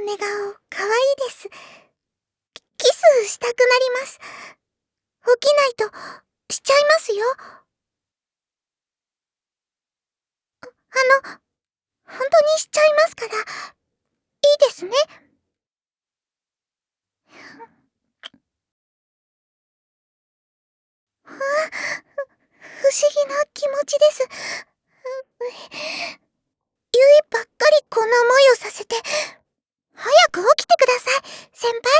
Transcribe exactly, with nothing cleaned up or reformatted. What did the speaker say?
寝顔、かわいいです。キスしたくなります。起きないと、しちゃいますよ。あの、本当にしちゃいますから、いいですね。ふわ、不思議な気持ちです。ゆいばっかりこんな思いをさせて、早く起きてください、先輩。